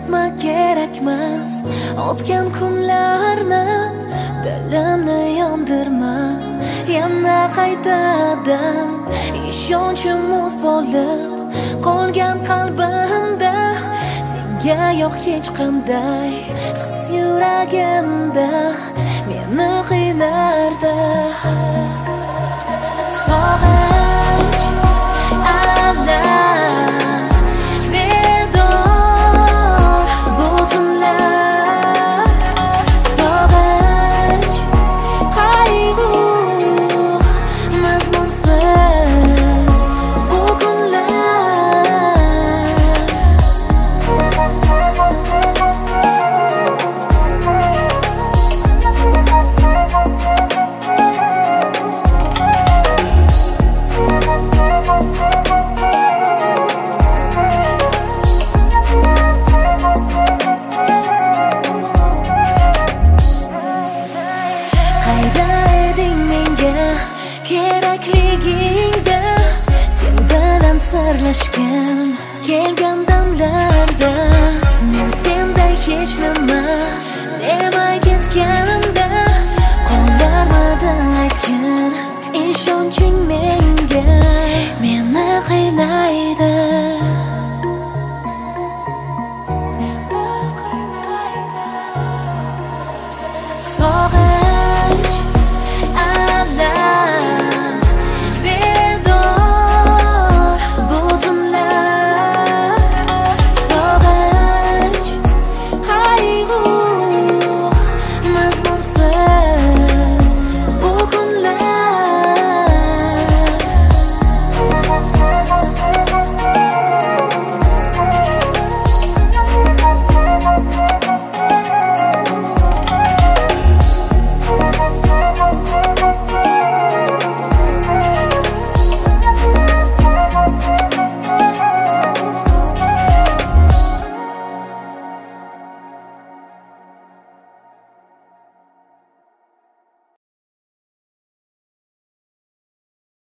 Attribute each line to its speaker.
Speaker 1: eslatma kerakmas o'tgan kunlarni, dilimni yondirma yana qaytadan. Ishonchim muz bo'lib qolgan qalbimda, senga yo'q hech qanday his yuragimda meni qiynardi. Sog'inch, alam, bedor bu tunlar. Sog'inch, qayg'u, mazmunsiz bu kunlar. Qayda eding menga kerakligingda, sen bilan sirlashgan kelgan damlarda. Men senday hech nima demay ketganimda, qondarmadi aytgan ishonching menga meni qiynaydi. Sog'inch,